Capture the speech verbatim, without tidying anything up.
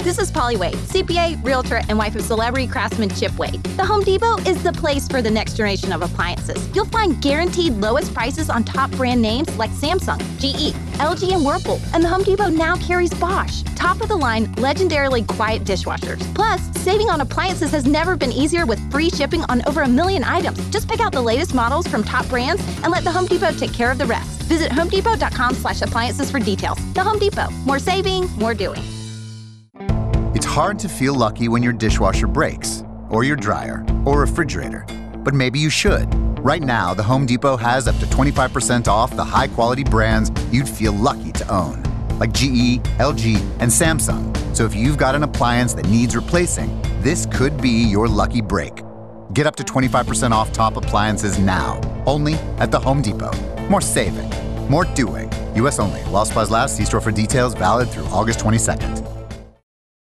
This is Polly Wade, C P A, realtor, and wife of celebrity craftsman Chip Wade. The Home Depot is the place for the next generation of appliances. You'll find guaranteed lowest prices on top brand names like Samsung, G E, L G, and Whirlpool. And the Home Depot now carries Bosch, top-of-the-line, legendarily quiet dishwashers. Plus, saving on appliances has never been easier with free shipping on over a million items. Just pick out the latest models from top brands and let the Home Depot take care of the rest. Visit homedepot.com slash appliances for details. The Home Depot. More saving, more doing. It's hard to feel lucky when your dishwasher breaks, or your dryer, or refrigerator. But maybe you should. Right now, the Home Depot has up to twenty-five percent off the high-quality brands you'd feel lucky to own, like G E, L G, and Samsung. So if you've got an appliance that needs replacing, this could be your lucky break. Get up to twenty-five percent off top appliances now, only at the Home Depot. More saving, more doing. U S only. While supplies last, see store for details, valid through August twenty-second.